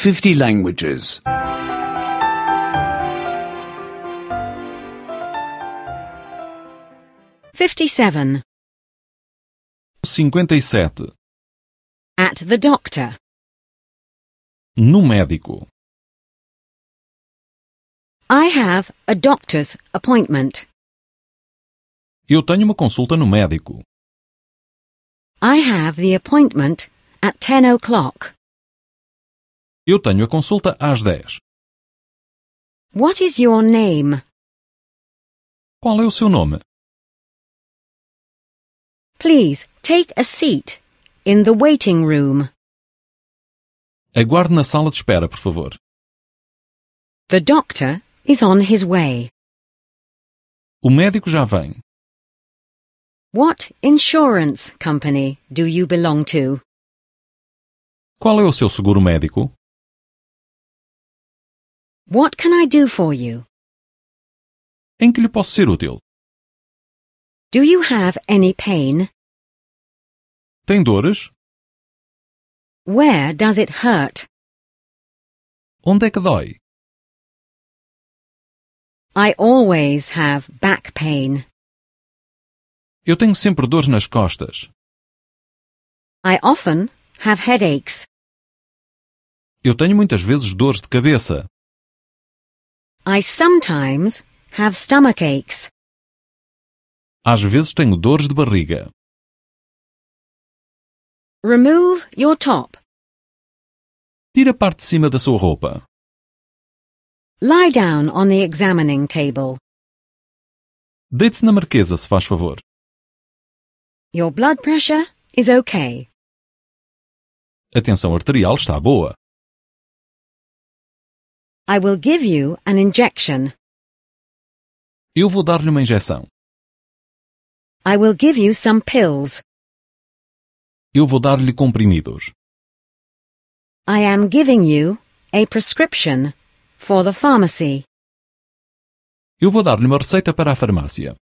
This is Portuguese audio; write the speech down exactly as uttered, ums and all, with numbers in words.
fifty languages. fifty-seven. cinquenta e sete. At the doctor. No médico. I have a doctor's appointment. Eu tenho uma consulta no médico. I have the appointment at ten o'clock. Eu tenho a consulta às dez. What is your name? Qual é o seu nome? Please take a seat in the waiting room. Aguarde na sala de espera, por favor. The doctor is on his way. O médico já vem. What insurance company do you belong to? Qual é o seu seguro médico? What can I do for you? Em que lhe posso ser útil? Do you have any pain? Tem dores? Where does it hurt? Onde é que dói? I always have back pain. Eu tenho sempre dores nas costas. I often have headaches. Eu tenho muitas vezes dores de cabeça. I sometimes have stomach aches. Às vezes tenho dores de barriga. Remove your top. Tire a parte de cima da sua roupa. Lie down on the examining table. Deite-se na marquesa, se faz favor. Your blood pressure is okay. A tensão arterial está boa. I will give you an injection. Eu vou dar-lhe uma injeção. I will give you some pills. Eu vou dar-lhe comprimidos. I am giving you a prescription for the pharmacy. Eu vou dar-lhe uma receita para a farmácia.